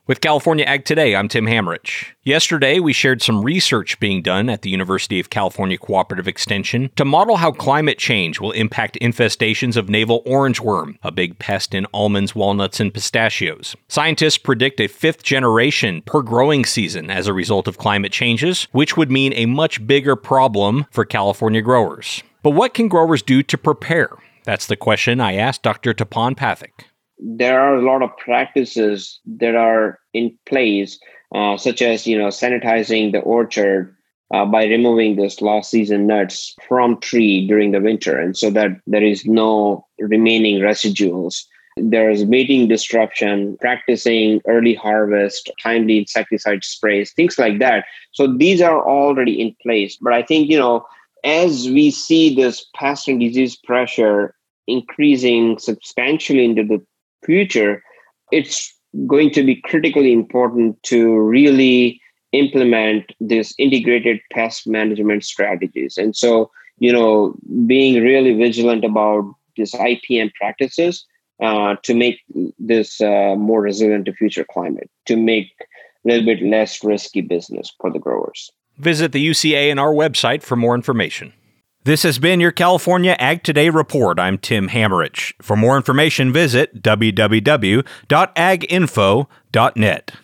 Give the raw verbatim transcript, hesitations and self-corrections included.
With California Ag Today, I'm Tim Hamrich. Yesterday, we shared some research being done at the University of California Cooperative Extension to model how climate change will impact infestations of navel orange worm, a big pest in almonds, walnuts, and pistachios. Scientists predict a fifth generation per growing season as a result of climate changes, which would mean a much bigger problem for California growers. But what can growers do to prepare? That's the question I asked Doctor Tapan Pathak. There are a lot of practices that are in place, uh, such as, you know, sanitizing the orchard uh, by removing this lost season nuts from tree during the winter, and so that there is no remaining residuals. There is mating disruption, practicing early harvest, timely insecticide sprays, things like that. So these are already in place. But I think, you know, as we see this pest and disease pressure increasing substantially into the future, it's going to be critically important to really implement this integrated pest management strategies. And so, you know, being really vigilant about this I P M practices uh, to make this uh, more resilient to future climate, to make a little bit less risky business for the growers. Visit the U C A and our website for more information. This has been your California Ag Today report. I'm Tim Hamrich. For more information, visit w w w dot ag info dot net.